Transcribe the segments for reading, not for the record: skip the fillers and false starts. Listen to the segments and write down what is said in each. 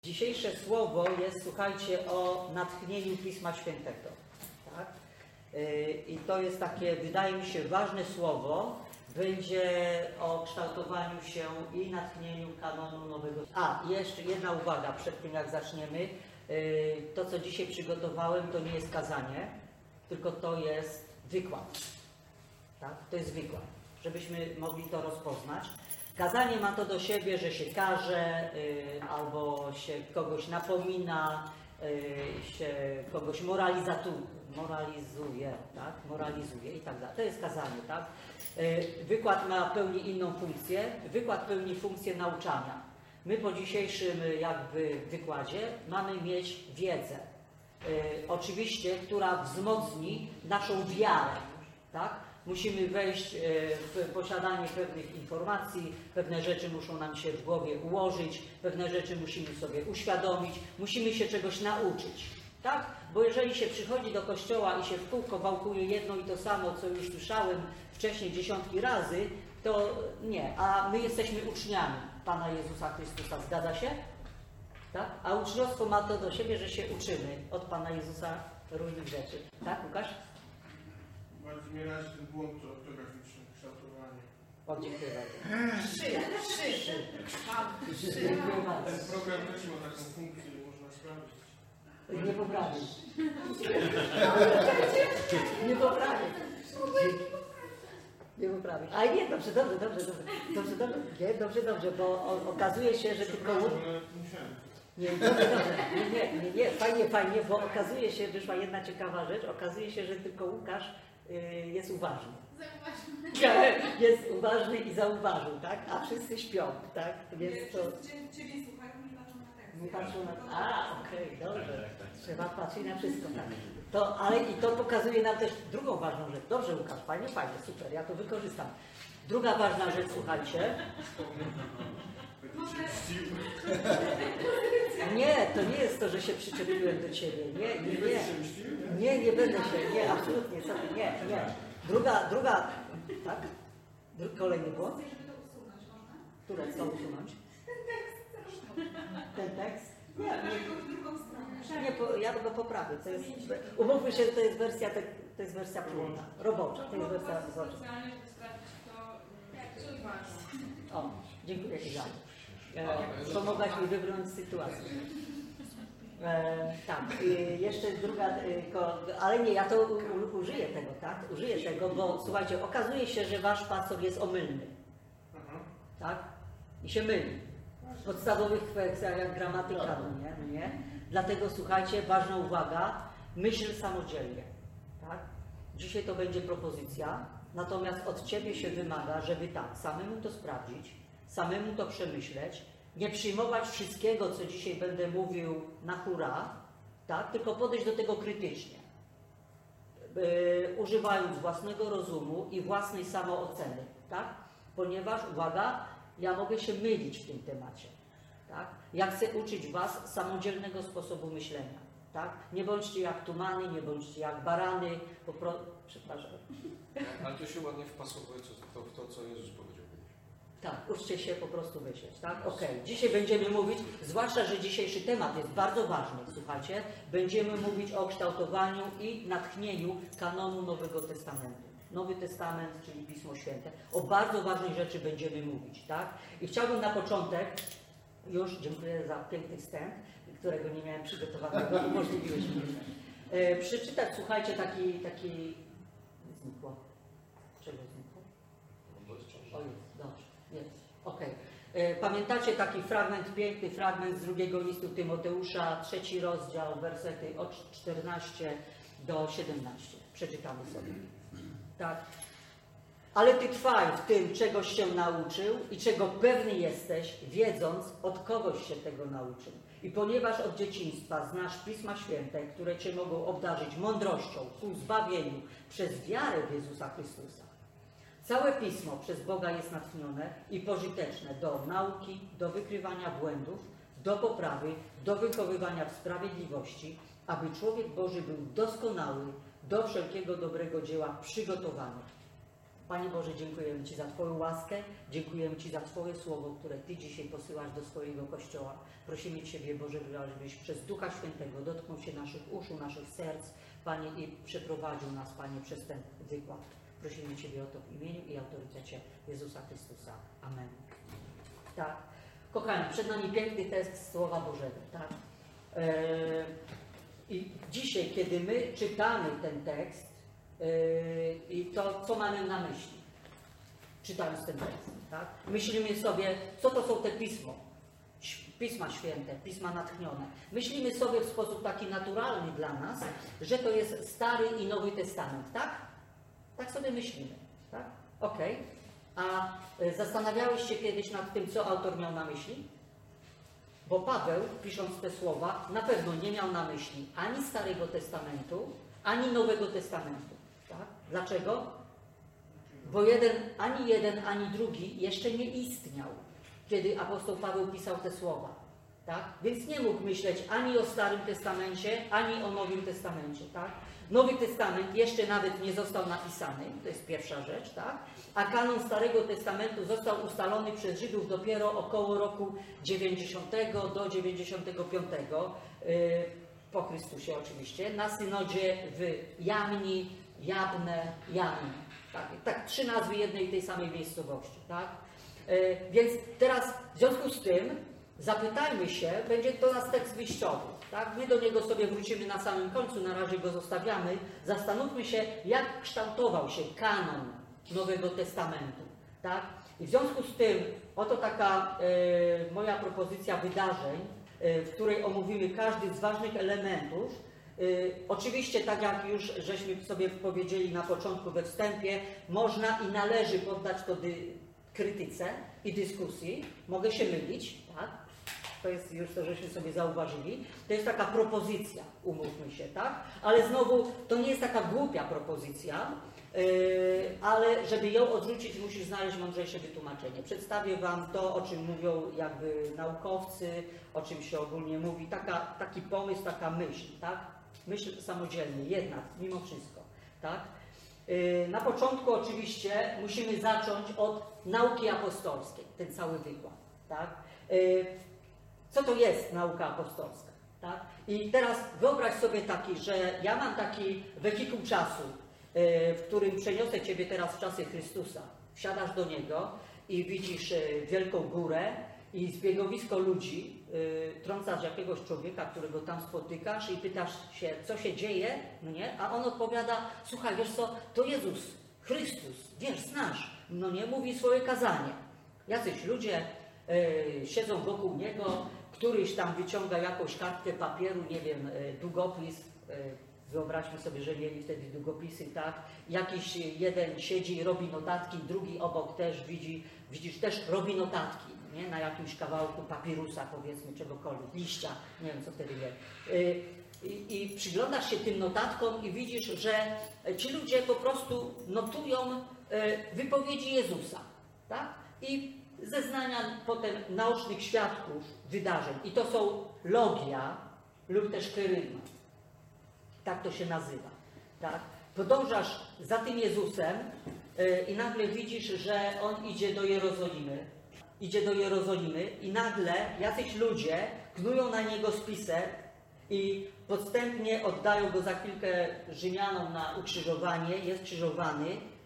Dzisiejsze słowo jest, słuchajcie, o natchnieniu Pisma Świętego. Tak? I to jest takie, wydaje mi się, ważne słowo. Będzie o kształtowaniu się i natchnieniu kanonu nowego. I jeszcze jedna uwaga przed tym, jak zaczniemy. To, co dzisiaj przygotowałem, to nie jest kazanie, tylko to jest wykład. Tak? To jest wykład, żebyśmy mogli to rozpoznać. Kazanie ma to do siebie, że się każe, albo się kogoś napomina, się kogoś moralizuje, tak? Moralizuje i tak dalej. To jest kazanie, tak? Wykład pełni inną funkcję. Wykład pełni funkcję nauczania. My po dzisiejszym jakby wykładzie mamy mieć wiedzę, oczywiście, która wzmocni naszą wiarę, tak? Musimy wejść w posiadanie pewnych informacji, pewne rzeczy muszą nam się w głowie ułożyć, pewne rzeczy musimy sobie uświadomić, musimy się czegoś nauczyć, tak? Bo jeżeli się przychodzi do kościoła i się w kółko wałkuje jedno i to samo, co już słyszałem wcześniej dziesiątki razy, to nie, a my jesteśmy uczniami Pana Jezusa Chrystusa, zgadza się? Tak? A uczniostwo ma to do siebie, że się uczymy od Pana Jezusa różnych rzeczy. Tak, Łukasz? Bardziej mnie razi ten błąd ortograficzny, kształtowanie. O, dziękuję bardzo. Ten program też ma taką funkcję, można sprawdzić. Nie poprawić. Nie poprawić. Nie poprawić. Ale nie, dobrze. Nie, dobrze, bo okazuje się, że tylko... Nie, fajnie, bo okazuje się, wyszła jedna ciekawa rzecz, okazuje się, że tylko Łukasz jest uważny. Jest uważny i zauważył, tak? A wszyscy śpią, tak? Więc to... Ciebie słuchają, nie patrzą na tekst. Nie patrzą na... okej, dobrze. Trzeba patrzeć na wszystko, tak. Ale i to pokazuje nam też drugą ważną rzecz. Dobrze, Łukasz, fajnie, super, ja to wykorzystam. Druga ważna rzecz, słuchajcie. Nie, to nie jest to, że się przyczepiłem do ciebie. Nie będę się, nie, absolutnie, sobie, nie. Druga, tak? Kolejny błąd. Które chcą usunąć? Ten tekst? Nie, ja go poprawię. To jest, umówmy się, że to jest wersja pełna, robocza. To jest wersja robocza. O, dziękuję Ci za to. Pomogłaś mi wybrnąć z sytuacji. Tak, jeszcze druga, ale nie, ja to użyję tego, tak? Użyję tego, bo słuchajcie, okazuje się, że wasz pastor jest omylny. Tak? I się myli. W podstawowych kwestiach jak gramatyka, nie? Dlatego słuchajcie, ważna uwaga, myśl samodzielnie. Tak? Dzisiaj to będzie propozycja, natomiast od ciebie się wymaga, żeby tak, samemu to sprawdzić, samemu to przemyśleć, nie przyjmować wszystkiego, co dzisiaj będę mówił na hura, tak? Tylko podejść do tego krytycznie, używając własnego rozumu i własnej samooceny, tak? Ponieważ, uwaga, ja mogę się mylić w tym temacie, tak? Ja chcę uczyć was samodzielnego sposobu myślenia, tak? Nie bądźcie jak tumany, nie bądźcie jak barany, przepraszam. Ale to się ładnie wpasowuje w to, co Jezus powiedział. Tak, uczcie się po prostu myśleć, tak? Okej. Dzisiaj będziemy mówić, zwłaszcza, że dzisiejszy temat jest bardzo ważny, słuchajcie, będziemy mówić o kształtowaniu i natchnieniu kanonu Nowego Testamentu. Nowy Testament, czyli Pismo Święte. O bardzo ważnej rzeczy będziemy mówić, tak? I chciałbym na początek, już dziękuję za piękny wstęp, którego nie miałem przygotowanego, umożliwiłeś mi. Przeczytać, słuchajcie, taki... Znikło. Czego znikło? O, jest, dobrze. Jest. Okej. Pamiętacie taki fragment, piękny fragment z drugiego listu Tymoteusza, 3 rozdział, wersety od 14 do 17. Przeczytamy sobie. Tak. Ale ty trwaj w tym, czegoś się nauczył i czego pewny jesteś, wiedząc, od kogoś się tego nauczył. I ponieważ od dzieciństwa znasz Pisma Święte, które cię mogą obdarzyć mądrością ku zbawieniu przez wiarę w Jezusa Chrystusa. Całe Pismo przez Boga jest natchnione i pożyteczne do nauki, do wykrywania błędów, do poprawy, do wychowywania w sprawiedliwości, aby człowiek Boży był doskonały, do wszelkiego dobrego dzieła przygotowany. Panie Boże, dziękujemy Ci za Twoją łaskę, dziękujemy Ci za Twoje słowo, które Ty dzisiaj posyłasz do swojego Kościoła. Prosimy Ciebie, Boże, żebyś przez Ducha Świętego dotknął się naszych uszu, naszych serc, Panie, i przeprowadził nas, Panie, przez ten wykład. Prosimy Ciebie o to w imieniu i autorytecie Jezusa Chrystusa. Amen. Tak. Kochani, przed nami piękny tekst Słowa Bożego, tak? I dzisiaj, kiedy my czytamy ten tekst, i to, co mamy na myśli, czytając ten tekst, tak? Myślimy sobie, co to są te Pisma Święte, Pisma natchnione. Myślimy sobie w sposób taki naturalny dla nas, że to jest Stary i Nowy Testament, tak? Tak sobie myślimy, tak? Okej. A zastanawiałeś się kiedyś nad tym, co autor miał na myśli? Bo Paweł, pisząc te słowa, na pewno nie miał na myśli ani Starego Testamentu, ani Nowego Testamentu. Tak? Dlaczego? Bo ani jeden, ani drugi jeszcze nie istniał, kiedy apostoł Paweł pisał te słowa. Tak? Więc nie mógł myśleć ani o Starym Testamencie, ani o Nowym Testamencie. Tak? Nowy Testament jeszcze nawet nie został napisany, to jest pierwsza rzecz, tak? A kanon Starego Testamentu został ustalony przez Żydów dopiero około roku 90 do 95 po Chrystusie oczywiście, na synodzie w Jamni, Jabne, Jamni. Tak, 3 nazwy jednej i tej samej miejscowości. Tak? Więc teraz w związku z tym zapytajmy się, będzie to nasz tekst wyjściowy. Tak? My do niego sobie wrócimy na samym końcu, na razie go zostawiamy. Zastanówmy się, jak kształtował się kanon Nowego Testamentu. Tak? I w związku z tym, oto taka moja propozycja wydarzeń, w której omówimy każdy z ważnych elementów. Oczywiście, tak jak już żeśmy sobie powiedzieli na początku we wstępie, można i należy poddać to krytyce i dyskusji. Mogę się mylić, tak? To jest już to, żeśmy sobie zauważyli. To jest taka propozycja, umówmy się, tak? Ale znowu, to nie jest taka głupia propozycja, ale żeby ją odrzucić, musisz znaleźć mądrzejsze wytłumaczenie. Przedstawię Wam to, o czym mówią jakby naukowcy, o czym się ogólnie mówi. Taki pomysł, taka myśl, tak? Myśl samodzielnie, jednak, mimo wszystko, tak? Na początku oczywiście musimy zacząć od nauki apostolskiej, ten cały wykład, tak? Co to jest nauka apostolska? Tak? I teraz wyobraź sobie że ja mam taki wehikuł czasu, w którym przeniosę Ciebie teraz w czasy Chrystusa. Wsiadasz do niego i widzisz wielką górę i zbiegowisko ludzi, trącasz jakiegoś człowieka, którego tam spotykasz i pytasz się, co się dzieje, no nie? A on odpowiada, słuchaj, wiesz co, to Jezus, Chrystus, wiesz, znasz, no nie, mówi swoje kazanie. Jacyś ludzie siedzą wokół niego, któryś tam wyciąga jakąś kartkę papieru, nie wiem, długopis, wyobraźmy sobie, że mieli wtedy długopisy, tak? Jakiś jeden siedzi i robi notatki, drugi obok też widzisz, też robi notatki, nie? Na jakimś kawałku papirusa, powiedzmy, czegokolwiek, liścia, nie wiem, co wtedy wie. I przyglądasz się tym notatkom i widzisz, że ci ludzie po prostu notują wypowiedzi Jezusa, tak? I zeznania potem naocznych świadków wydarzeń. I to są logia lub też kerygma. Tak to się nazywa. Tak? Podążasz za tym Jezusem i nagle widzisz, że On idzie do Jerozolimy. Idzie do Jerozolimy i nagle jacyś ludzie knują na Niego spisek i podstępnie oddają Go za chwilkę Rzymianom na ukrzyżowanie. Jest krzyżowany.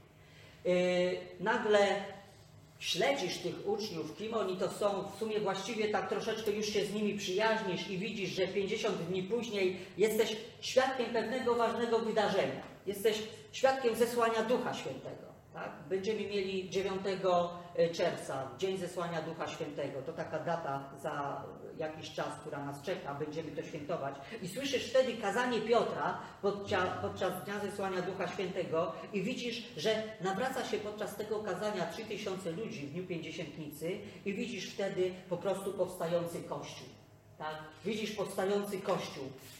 Nagle śledzisz tych uczniów, kim oni to są, w sumie właściwie tak troszeczkę już się z nimi przyjaźnisz i widzisz, że 50 dni później jesteś świadkiem pewnego ważnego wydarzenia. Jesteś świadkiem zesłania Ducha Świętego. Tak? Będziemy mieli 9 czerwca, Dzień Zesłania Ducha Świętego. To taka data za jakiś czas, która nas czeka, będziemy to świętować. I słyszysz wtedy kazanie Piotra podczas Dnia Zesłania Ducha Świętego i widzisz, że nawraca się podczas tego kazania 3000 ludzi w Dniu Pięćdziesiętnicy i widzisz wtedy po prostu powstający Kościół. Tak? Widzisz powstający Kościół.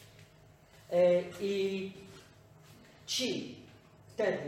I ci wtedy,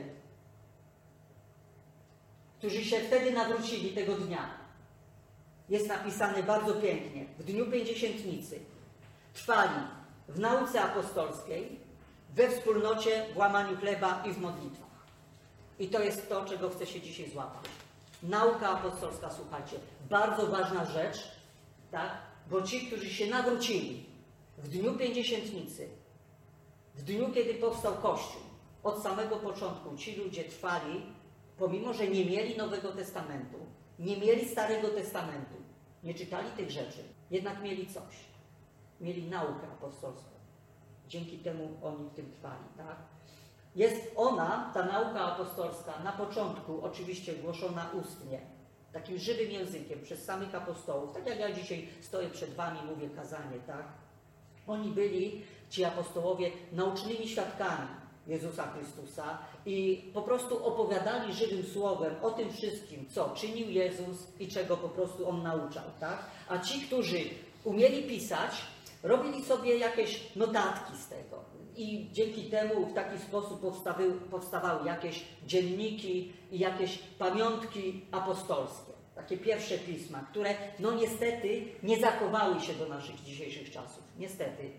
którzy się wtedy nawrócili tego dnia, jest napisane bardzo pięknie, w Dniu Pięćdziesiętnicy trwali w nauce apostolskiej, we wspólnocie, w łamaniu chleba i w modlitwach. I to jest to, czego chcę się dzisiaj złapać. Nauka apostolska, słuchajcie, bardzo ważna rzecz, tak? Bo ci, którzy się nawrócili w dniu Pięćdziesiętnicy, w dniu, kiedy powstał Kościół, od samego początku ci ludzie trwali, pomimo że nie mieli Nowego Testamentu, nie mieli Starego Testamentu, nie czytali tych rzeczy, jednak mieli coś. Mieli naukę apostolską. Dzięki temu oni w tym trwali, tak? Jest ona, ta nauka apostolska, na początku oczywiście głoszona ustnie, takim żywym językiem przez samych apostołów, tak jak ja dzisiaj stoję przed wami, mówię kazanie, tak? Oni byli, ci apostołowie, naucznymi świadkami Jezusa Chrystusa i po prostu opowiadali żywym słowem o tym wszystkim, co czynił Jezus i czego po prostu On nauczał, tak? A ci, którzy umieli pisać, robili sobie jakieś notatki z tego. I dzięki temu w taki sposób powstawały jakieś dzienniki i jakieś pamiątki apostolskie. Takie pierwsze pisma, które no niestety nie zachowały się do naszych dzisiejszych czasów. Niestety.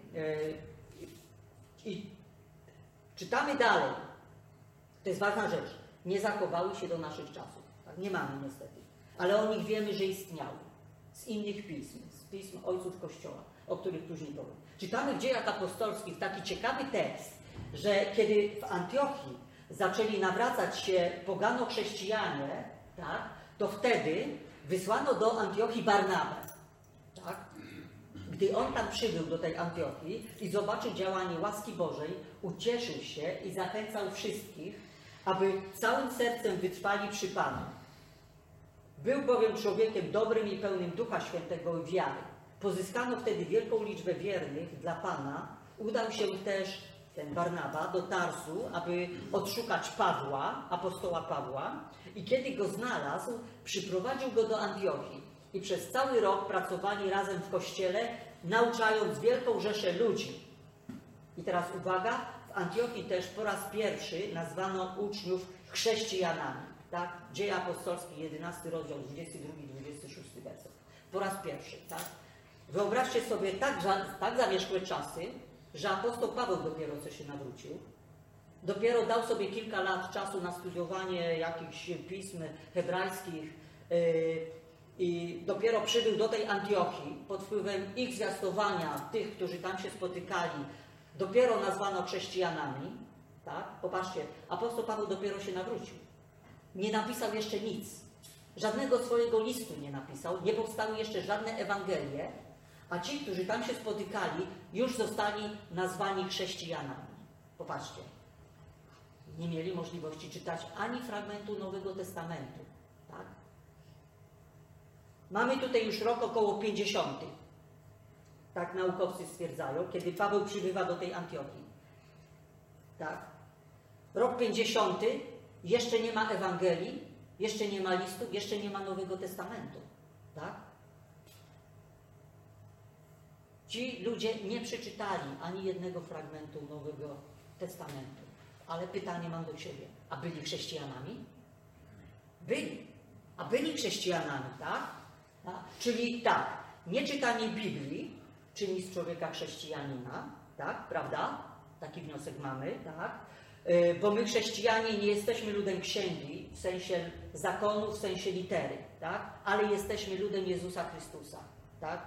I czytamy dalej. To jest ważna rzecz. Nie zachowały się do naszych czasów. Tak? Nie mamy niestety. Ale o nich wiemy, że istniały. Z innych pism. Z pism ojców Kościoła, o których później powiem. Czytamy w Dziejach Apostolskich taki ciekawy tekst, że kiedy w Antiochii zaczęli nawracać się pogano-chrześcijanie, tak, to wtedy wysłano do Antiochii Barnabę. Tak? Gdy on tam przybył do tej Antiochii i zobaczył działanie łaski Bożej, ucieszył się i zachęcał wszystkich, aby całym sercem wytrwali przy Panu. Był bowiem człowiekiem dobrym i pełnym Ducha Świętego i wiary. Pozyskano wtedy wielką liczbę wiernych dla Pana. Udał się też ten Barnaba do Tarsu, aby odszukać Pawła, apostoła Pawła. I kiedy go znalazł, przyprowadził go do Antiochii. I przez cały rok pracowali razem w kościele, nauczając wielką rzeszę ludzi. I teraz uwaga, w Antiochii też po raz pierwszy nazwano uczniów chrześcijanami. Tak? Dzieje apostolskie, 11 rozdział, 22-26 werset. Po raz pierwszy, tak? Wyobraźcie sobie tak zamierzchłe czasy, że apostoł Paweł dopiero co się nawrócił. Dopiero dał sobie kilka lat czasu na studiowanie jakichś pism hebrajskich i dopiero przybył do tej Antiochii pod wpływem ich zwiastowania, tych, którzy tam się spotykali. Dopiero nazwano chrześcijanami. Tak? Popatrzcie, apostoł Paweł dopiero się nawrócił. Nie napisał jeszcze nic. Żadnego swojego listu nie napisał. Nie powstały jeszcze żadne Ewangelie. A ci, którzy tam się spotykali, już zostali nazwani chrześcijanami. Popatrzcie. Nie mieli możliwości czytać ani fragmentu Nowego Testamentu. Tak? Mamy tutaj już rok około 50. Tak naukowcy stwierdzają, kiedy Paweł przybywa do tej Antiochii. Tak? Rok 50. Jeszcze nie ma Ewangelii, jeszcze nie ma listów, jeszcze nie ma Nowego Testamentu. Tak? Ci ludzie nie przeczytali ani jednego fragmentu Nowego Testamentu. Ale pytanie mam do Ciebie. A byli chrześcijanami? Byli. A byli chrześcijanami, tak? Czyli tak, nieczytanie Biblii czyni z człowieka chrześcijanina, tak? Prawda? Taki wniosek mamy, tak? Bo my chrześcijanie nie jesteśmy ludem księgi w sensie zakonu, w sensie litery, tak? Ale jesteśmy ludem Jezusa Chrystusa, tak?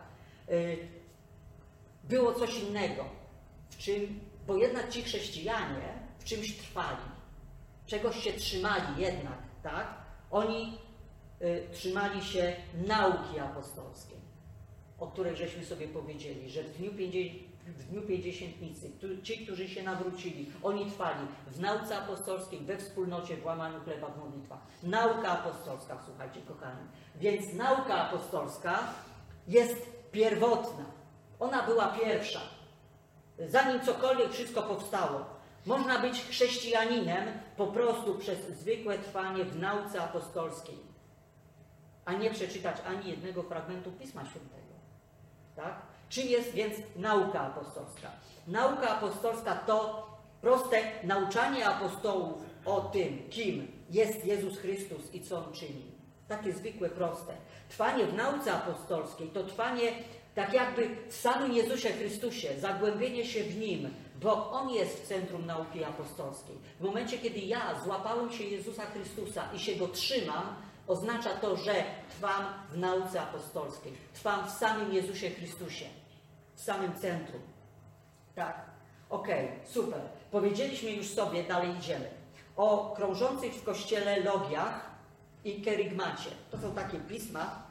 Było coś innego, w czym, bo jednak ci chrześcijanie w czymś trwali, czegoś się trzymali jednak, tak? Oni trzymali się nauki apostolskiej, o której żeśmy sobie powiedzieli, że w dniu Pięćdziesiętnicy ci, którzy się nawrócili, oni trwali w nauce apostolskiej, we wspólnocie, w łamaniu chleba, w modlitwach. Nauka apostolska, słuchajcie, kochani. Więc nauka apostolska jest pierwotna. Ona była pierwsza. Zanim cokolwiek wszystko powstało. Można być chrześcijaninem po prostu przez zwykłe trwanie w nauce apostolskiej, a nie przeczytać ani jednego fragmentu Pisma Świętego. Tak? Czym jest więc nauka apostolska? Nauka apostolska to proste nauczanie apostołów o tym, kim jest Jezus Chrystus i co On czyni. Takie zwykłe, proste. Trwanie w nauce apostolskiej to trwanie tak jakby w samym Jezusie Chrystusie, zagłębienie się w Nim, bo On jest w centrum nauki apostolskiej. W momencie, kiedy ja złapałem się Jezusa Chrystusa i się Go trzymam, oznacza to, że trwam w nauce apostolskiej. Trwam w samym Jezusie Chrystusie. W samym centrum. Tak? Okej, super. Powiedzieliśmy już sobie, dalej idziemy. O krążących w Kościele logiach i kerygmacie. To są takie pisma,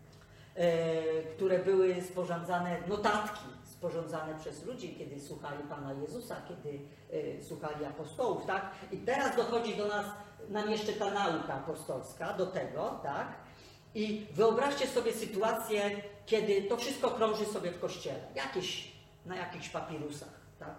które były sporządzane, notatki sporządzane przez ludzi, kiedy słuchali Pana Jezusa, kiedy słuchali apostołów, tak? I teraz dochodzi do nam jeszcze ta nauka apostolska, do tego, tak? I wyobraźcie sobie sytuację, kiedy to wszystko krąży sobie w Kościele, na jakichś papirusach, tak?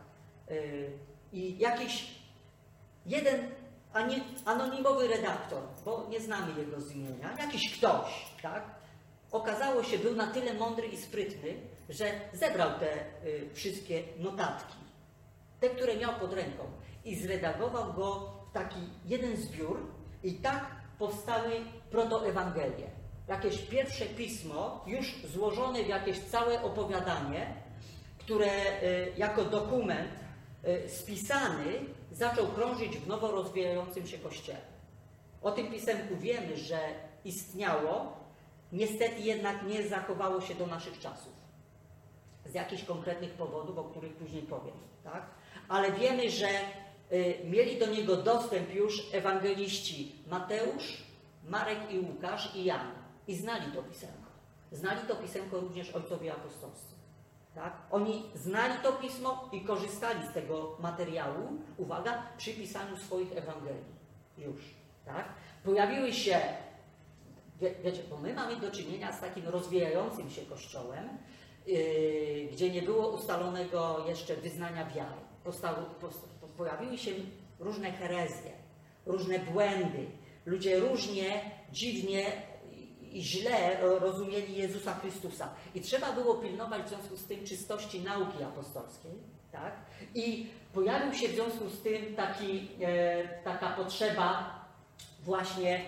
I jakiś jeden anonimowy redaktor, bo nie znamy jego z imienia, jakiś ktoś, tak? Okazało się, był na tyle mądry i sprytny, że zebrał te wszystkie notatki, te, które miał pod ręką, i zredagował go w taki jeden zbiór, i tak powstały protoewangelie. Jakieś pierwsze pismo, już złożone w jakieś całe opowiadanie, które jako dokument spisany zaczął krążyć w nowo rozwijającym się Kościele. O tym pisemku wiemy, że istniało, niestety jednak nie zachowało się do naszych czasów. Z jakichś konkretnych powodów, o których później powiem. Tak? Ale wiemy, że mieli do niego dostęp już ewangeliści Mateusz, Marek i Łukasz i Jan. I znali to pisemko. Znali to pisemko również ojcowie apostolscy. Tak? Oni znali to pismo i korzystali z tego materiału, uwaga, przy pisaniu swoich Ewangelii. Już. Tak? Pojawiły się, wiecie, bo my mamy do czynienia z takim rozwijającym się Kościołem, gdzie nie było ustalonego jeszcze wyznania wiary. Pojawiły się różne herezje, różne błędy. Ludzie różnie, dziwnie i źle rozumieli Jezusa Chrystusa. I trzeba było pilnować w związku z tym czystości nauki apostolskiej. Tak? I pojawił się w związku z tym taka potrzeba właśnie,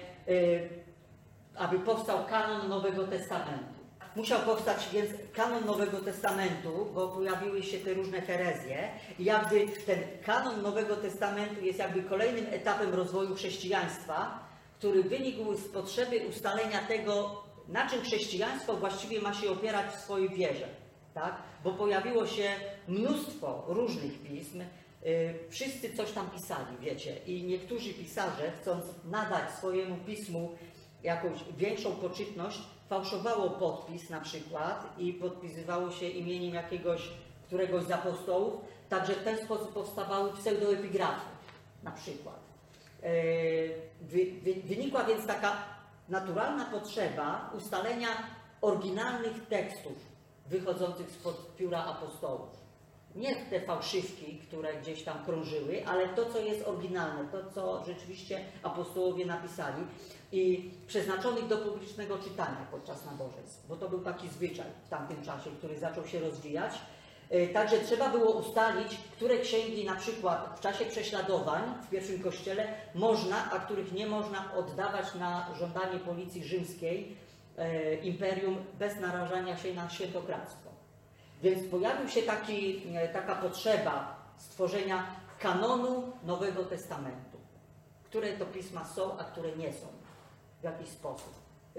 aby powstał kanon Nowego Testamentu. Musiał powstać więc kanon Nowego Testamentu, bo pojawiły się te różne herezje. I jakby ten kanon Nowego Testamentu jest jakby kolejnym etapem rozwoju chrześcijaństwa, który wynikł z potrzeby ustalenia tego, na czym chrześcijaństwo właściwie ma się opierać w swojej wierze. Tak? Bo pojawiło się mnóstwo różnych pism, wszyscy coś tam pisali, wiecie. I niektórzy pisarze, chcąc nadać swojemu pismu jakąś większą poczytność, fałszowało podpis na przykład i podpisywało się imieniem któregoś z apostołów, także w ten sposób powstawały pseudoepigrafy na przykład. Wynikła więc taka naturalna potrzeba ustalenia oryginalnych tekstów wychodzących spod pióra apostołów. Nie te fałszywki, które gdzieś tam krążyły, ale to, co jest oryginalne, to, co rzeczywiście apostołowie napisali i przeznaczonych do publicznego czytania podczas nabożeństw, bo to był taki zwyczaj w tamtym czasie, który zaczął się rozwijać. Także trzeba było ustalić, które księgi na przykład w czasie prześladowań w pierwszym kościele można, a których nie można oddawać na żądanie policji rzymskiej, imperium, bez narażania się na świętokradztwo. Więc pojawił się taka potrzeba stworzenia kanonu Nowego Testamentu. Które to pisma są, a które nie są. W jakiś sposób.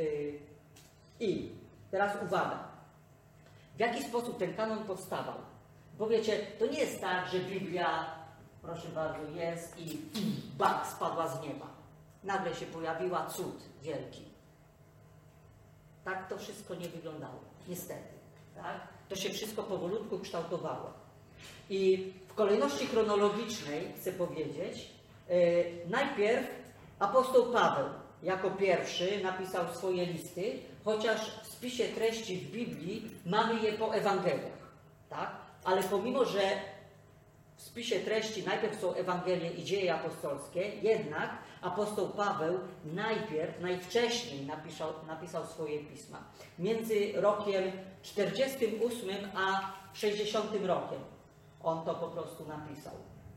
I teraz uwaga. W jaki sposób ten kanon powstawał? Bo wiecie, to nie jest tak, że Biblia, proszę bardzo, jest i bach, spadła z nieba. Nagle się pojawiła, cud wielki. Tak to wszystko nie wyglądało. Niestety. Tak? To się wszystko powolutku kształtowało. I w kolejności chronologicznej, chcę powiedzieć, najpierw apostoł Paweł jako pierwszy napisał swoje listy, chociaż w spisie treści w Biblii mamy je po Ewangeliach. Tak? Ale pomimo, że w spisie treści najpierw są Ewangelie i dzieje apostolskie, jednak apostoł Paweł najwcześniej napisał swoje pisma. Między rokiem 48 a 60 rokiem on to po prostu napisał.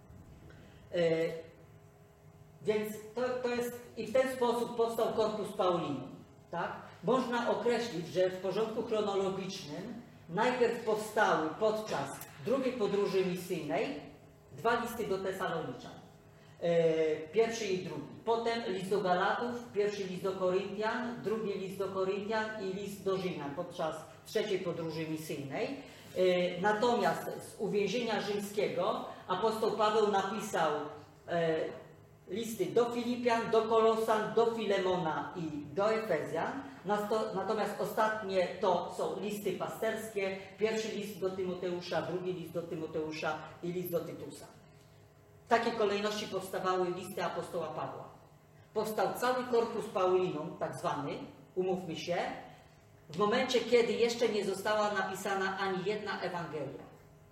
Więc to jest i w ten sposób powstał Corpus Paulinum. Tak? Można określić, że w porządku chronologicznym najpierw powstały podczas drugiej podróży misyjnej 2 listy do Tesaloniczan, pierwszy i drugi. Potem list do Galatów, pierwszy list do Koryntian, drugi list do Koryntian i list do Rzymian podczas 3. podróży misyjnej. Natomiast z uwięzienia rzymskiego apostoł Paweł napisał listy do Filipian, do Kolosan, do Filemona i do Efezjan. Natomiast ostatnie to są listy pasterskie. Pierwszy list do Tymoteusza, drugi list do Tymoteusza i list do Tytusa. W takiej kolejności powstawały listy apostoła Pawła. Powstał cały korpus Paulinum, tak zwany, umówmy się, w momencie, kiedy jeszcze nie została napisana ani jedna Ewangelia.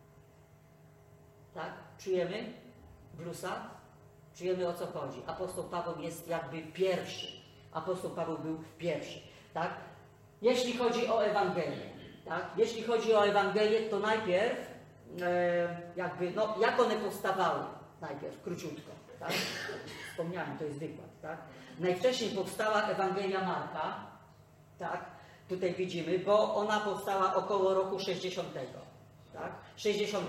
Tak? Czujemy bluesa? Czujemy, o co chodzi. Apostoł Paweł jest jakby pierwszy. Apostoł Paweł był pierwszy. Tak? Jeśli chodzi o Ewangelię, tak? Jeśli chodzi o Ewangelię, to najpierw jak one powstawały? Najpierw, króciutko. Tak? Wspomniałem, to jest wykład. Tak? Najwcześniej powstała Ewangelia Marka. Tak? Tutaj widzimy, bo ona powstała około roku 60. Tak? 60.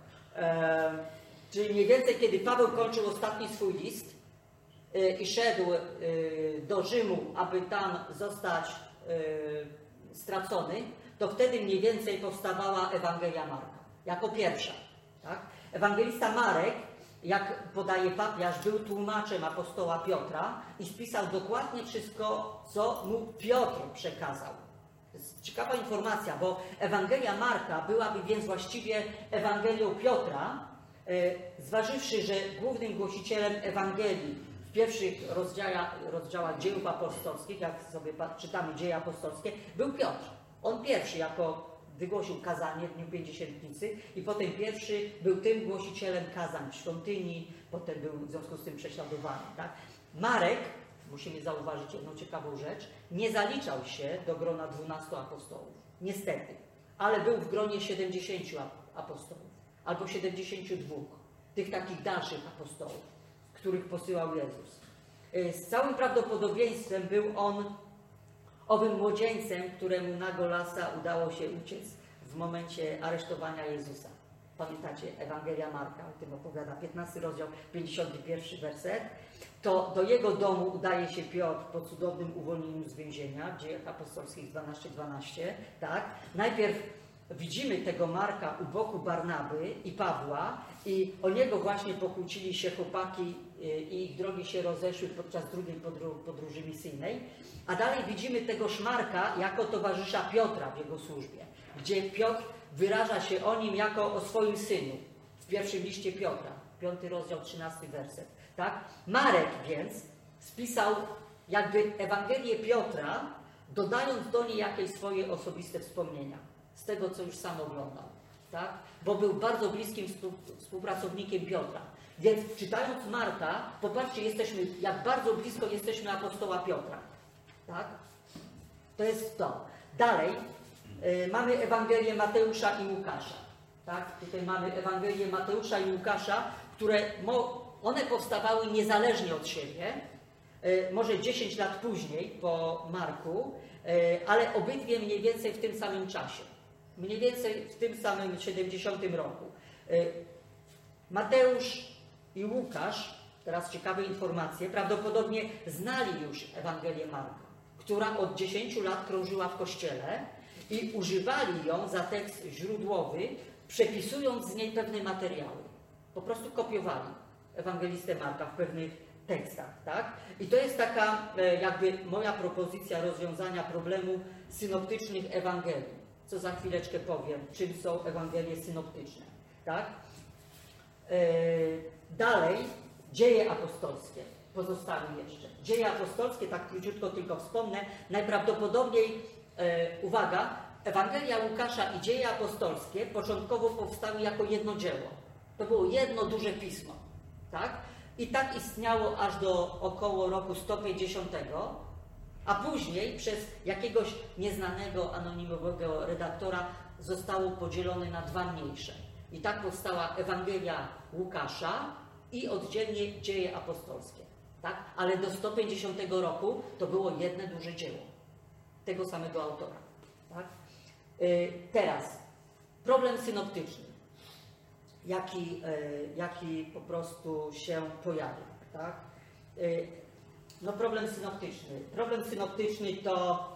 Czyli mniej więcej, kiedy Paweł kończył ostatni swój list i szedł do Rzymu, aby tam zostać stracony, to wtedy mniej więcej powstawała Ewangelia Marka, jako pierwsza. Tak? Ewangelista Marek, jak podaje papież, był tłumaczem apostoła Piotra i spisał dokładnie wszystko, co mu Piotr przekazał. To jest ciekawa informacja, bo Ewangelia Marka byłaby więc właściwie Ewangelią Piotra, zważywszy, że głównym głosicielem Ewangelii w pierwszych rozdziałach dziejów apostolskich, jak sobie czytamy dzieje apostolskie, był Piotr. On pierwszy wygłosił kazanie w dniu Pięćdziesiętnicy i potem pierwszy był tym głosicielem kazań w świątyni, potem był w związku z tym prześladowany. Tak? Marek, musimy zauważyć jedną ciekawą rzecz, nie zaliczał się do grona 12 apostołów. Niestety. Ale był w gronie 70 apostołów. Albo 72, tych takich dalszych apostołów, których posyłał Jezus. Z całym prawdopodobieństwem był on owym młodzieńcem, któremu na Golasa udało się uciec w momencie aresztowania Jezusa. Pamiętacie, Ewangelia Marka o tym opowiada, 15 rozdział, 51 werset. To do jego domu udaje się Piotr po cudownym uwolnieniu z więzienia, w Dziejach Apostolskich 12:12. Tak? Najpierw widzimy tego Marka u boku Barnaby i Pawła i o niego właśnie pokłócili się chłopaki i ich drogi się rozeszły podczas drugiej podróży misyjnej. A dalej widzimy tegoż Marka jako towarzysza Piotra w jego służbie, gdzie Piotr wyraża się o nim jako o swoim synu w pierwszym liście Piotra, 5 rozdział, 13 werset. Tak? Marek więc spisał jakby Ewangelię Piotra, dodając do niej jakieś swoje osobiste wspomnienia z tego, co już sam oglądał. Tak? Bo był bardzo bliskim współpracownikiem Piotra. Więc czytając Marka, popatrzcie, jak bardzo blisko jesteśmy apostoła Piotra. Tak? To jest to. Dalej mamy Ewangelię Mateusza i Łukasza. Tak? Tutaj mamy Ewangelię Mateusza i Łukasza, które one powstawały niezależnie od siebie, może 10 lat później po Marku, ale obydwie mniej więcej w tym samym czasie. Mniej więcej w tym samym 70 roku. Mateusz i Łukasz, teraz ciekawe informacje, prawdopodobnie znali już Ewangelię Marka, która od 10 lat krążyła w Kościele i używali ją za tekst źródłowy, przepisując z niej pewne materiały. Po prostu kopiowali Ewangelistę Marka w pewnych tekstach. Tak? I to jest taka jakby moja propozycja rozwiązania problemu synoptycznych Ewangelii. Co za chwileczkę powiem, czym są Ewangelie synoptyczne. Tak? Dalej, dzieje apostolskie pozostały jeszcze. Dzieje apostolskie, tak króciutko tylko wspomnę, najprawdopodobniej, uwaga, Ewangelia Łukasza i dzieje apostolskie początkowo powstały jako jedno dzieło. To było jedno duże pismo. Tak? I tak istniało aż do około roku 150, a później przez jakiegoś nieznanego, anonimowego redaktora zostało podzielone na 2 mniejsze. I tak powstała Ewangelia Łukasza i oddzielnie dzieje apostolskie. Tak? Ale do 150 roku to było jedno duże dzieło tego samego autora. Tak? Teraz problem synoptyczny. jaki po prostu się pojawił. Tak? No problem synoptyczny. Problem synoptyczny to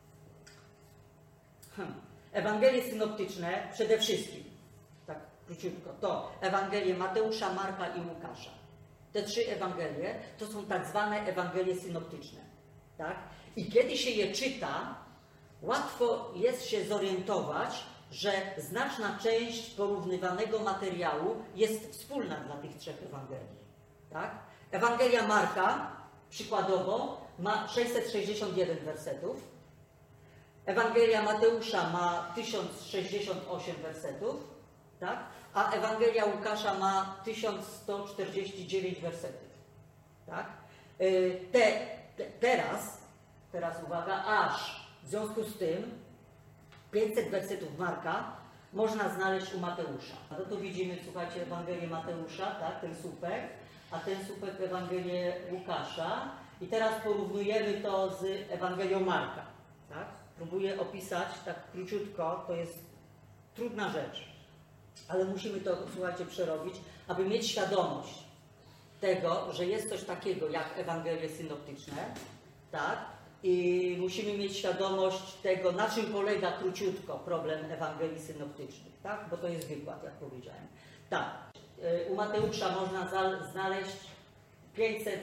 Ewangelie synoptyczne przede wszystkim, tak króciutko, to Ewangelie Mateusza, Marka i Łukasza. Te 3 Ewangelie to są tak zwane Ewangelie synoptyczne. Tak? I kiedy się je czyta, łatwo jest się zorientować, że znaczna część porównywanego materiału jest wspólna dla tych 3 Ewangelii. Tak? Ewangelia Marka, przykładowo, ma 661 wersetów. Ewangelia Mateusza ma 1068 wersetów, tak? A Ewangelia Łukasza ma 1149 wersetów. Tak? Teraz uwaga, aż w związku z tym 500 wersetów Marka można znaleźć u Mateusza. No to widzimy, słuchajcie, Ewangelię Mateusza, tak? Ten słupek, a ten słupek Ewangelię Łukasza. I teraz porównujemy to z Ewangelią Marka. Tak? Próbuję opisać tak króciutko, to jest trudna rzecz, ale musimy to, słuchajcie, przerobić, aby mieć świadomość tego, że jest coś takiego jak Ewangelie synoptyczne, tak? I musimy mieć świadomość tego, na czym polega króciutko problem Ewangelii synoptycznych, tak? Bo to jest wykład, jak powiedziałem. Tak, u Mateusza można znaleźć 500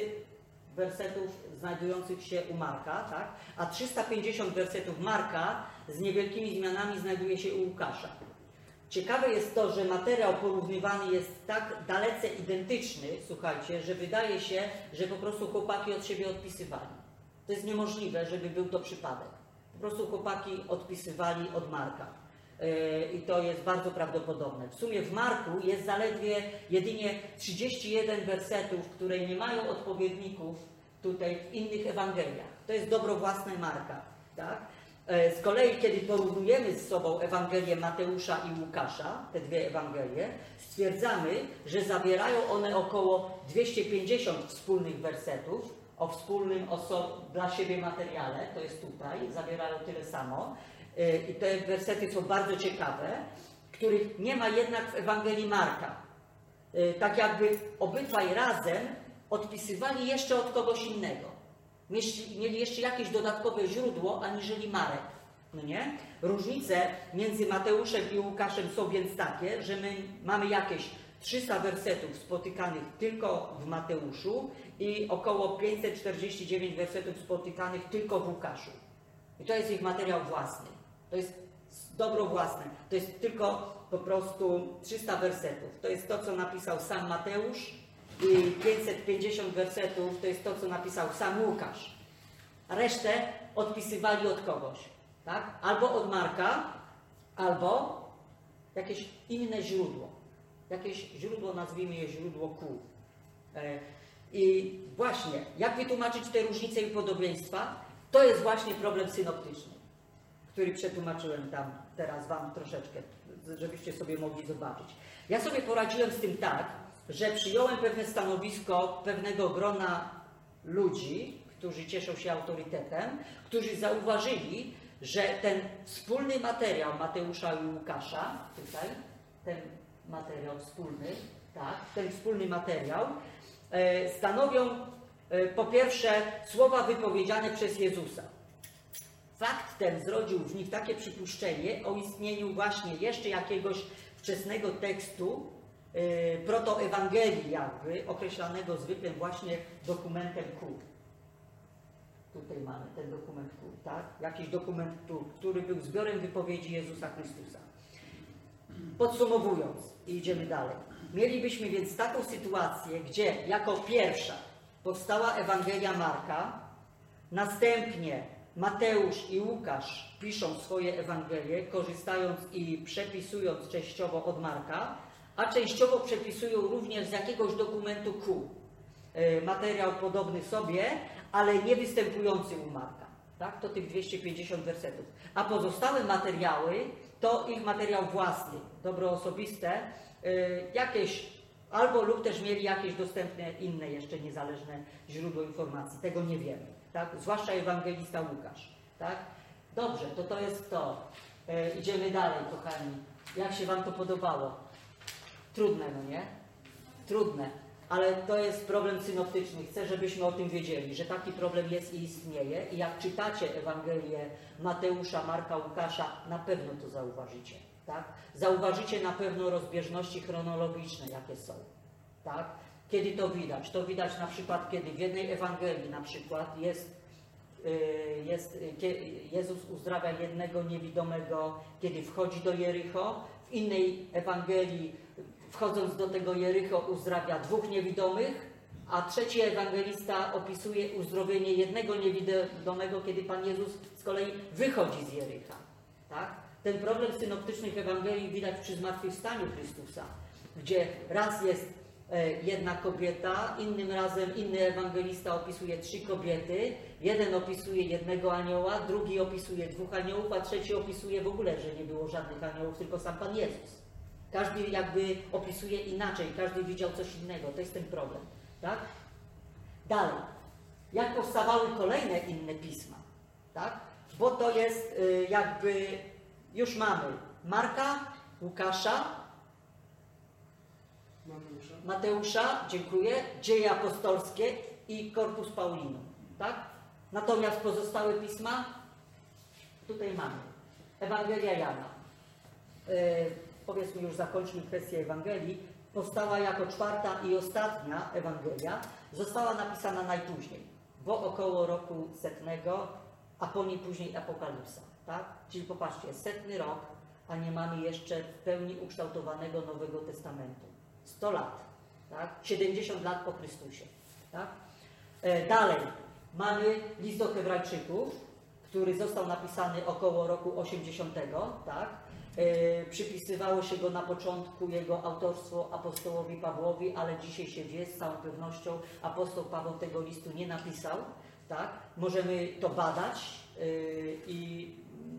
wersetów znajdujących się u Marka, tak? A 350 wersetów Marka z niewielkimi zmianami znajduje się u Łukasza. Ciekawe jest to, że materiał porównywany jest tak dalece identyczny, słuchajcie, że wydaje się, że po prostu chłopaki od siebie odpisywali. To jest niemożliwe, żeby był to przypadek. Po prostu chłopaki odpisywali od Marka. I to jest bardzo prawdopodobne. W sumie w Marku jest jedynie 31 wersetów, które nie mają odpowiedników tutaj w innych Ewangeliach. To jest dobro własne Marka. Tak? Z kolei, kiedy porównujemy z sobą Ewangelię Mateusza i Łukasza, te 2 Ewangelie, stwierdzamy, że zawierają one około 250 wspólnych wersetów o wspólnym dla siebie materiale, to jest tutaj, zawierają tyle samo. I te wersety są bardzo ciekawe, których nie ma jednak w Ewangelii Marka. Tak jakby obydwaj razem odpisywali jeszcze od kogoś innego. Mieli jeszcze jakieś dodatkowe źródło, aniżeli Marek. No nie? Różnice między Mateuszem i Łukaszem są więc takie, że my mamy jakieś 300 wersetów spotykanych tylko w Mateuszu i około 549 wersetów spotykanych tylko w Łukaszu. I to jest ich materiał własny. To jest dobro własne. To jest tylko po prostu 300 wersetów. To jest to, co napisał sam Mateusz i 550 wersetów to jest to, co napisał sam Łukasz. A resztę odpisywali od kogoś. Tak? Albo od Marka, albo jakieś inne źródło. Jakieś źródło, nazwijmy je źródło kół. I właśnie, jak wytłumaczyć te różnice i podobieństwa? To jest właśnie problem synoptyczny, który przetłumaczyłem tam teraz Wam troszeczkę, żebyście sobie mogli zobaczyć. Ja sobie poradziłem z tym tak, że przyjąłem pewne stanowisko pewnego grona ludzi, którzy cieszą się autorytetem, którzy zauważyli, że ten wspólny materiał Mateusza i Łukasza, tutaj, ten materiał wspólny, tak, ten wspólny materiał, stanowią po pierwsze słowa wypowiedziane przez Jezusa. Fakt ten zrodził w nich takie przypuszczenie o istnieniu właśnie jeszcze jakiegoś wczesnego tekstu, protoewangelii jakby, określanego zwykle właśnie dokumentem Q. Tutaj mamy ten dokument Q, tak? Jakiś dokument Q, który był zbiorem wypowiedzi Jezusa Chrystusa. Podsumowując, idziemy dalej. Mielibyśmy więc taką sytuację, gdzie jako pierwsza powstała Ewangelia Marka, następnie Mateusz i Łukasz piszą swoje Ewangelie, korzystając i przepisując częściowo od Marka, a częściowo przepisują również z jakiegoś dokumentu Q. Materiał podobny sobie, ale nie występujący u Marka. Tak? To tych 250 wersetów. A pozostałe materiały to ich materiał własny, dobro osobiste, jakieś albo lub też mieli jakieś dostępne inne jeszcze niezależne źródło informacji. Tego nie wiemy. Tak? Zwłaszcza ewangelista Łukasz. Tak? Dobrze, to jest to. Idziemy dalej, kochani. Jak się Wam to podobało? Trudne, no nie? Trudne. Ale to jest problem synoptyczny. Chcę, żebyśmy o tym wiedzieli, że taki problem jest i istnieje. I jak czytacie Ewangelię Mateusza, Marka, Łukasza, na pewno to zauważycie. Tak? Zauważycie na pewno rozbieżności chronologiczne, jakie są. Tak? Kiedy to widać? To widać na przykład, kiedy w jednej Ewangelii na przykład Jezus uzdrawia jednego niewidomego, kiedy wchodzi do Jericho. W innej Ewangelii, wchodząc do tego Jericho, uzdrawia 2 niewidomych, a trzeci ewangelista opisuje uzdrowienie jednego niewidomego, kiedy Pan Jezus z kolei wychodzi z Jericha. Tak? Ten problem synoptycznych Ewangelii widać przy zmartwychwstaniu Chrystusa, gdzie raz jest jedna kobieta, innym razem inny ewangelista opisuje 3 kobiety, jeden opisuje jednego anioła, drugi opisuje 2 aniołów, a trzeci opisuje w ogóle, że nie było żadnych aniołów, tylko sam Pan Jezus. Każdy jakby opisuje inaczej, każdy widział coś innego, to jest ten problem. Tak? Dalej, jak powstawały kolejne inne pisma, tak? Bo to jest jakby, już mamy Marka, Łukasza, Mateusza, dziękuję, Dzieje apostolskie i Corpus Paulinum, tak? Natomiast pozostałe pisma, tutaj mamy Ewangelia Jana. Powiedzmy, już zakończmy kwestię Ewangelii. Powstała jako 4. i ostatnia Ewangelia, została napisana najpóźniej, bo około roku 100, a po niej później Apokalipsa, tak? Czyli popatrzcie, 100 rok, a nie mamy jeszcze w pełni ukształtowanego Nowego Testamentu. 100 lat, tak? 70 lat po Chrystusie, tak? Dalej mamy list do Hebrajczyków, który został napisany około roku 80, tak? Przypisywało się go na początku jego autorstwo apostołowi Pawłowi, ale dzisiaj się wie z całą pewnością, apostoł Paweł tego listu nie napisał, tak? Możemy to badać i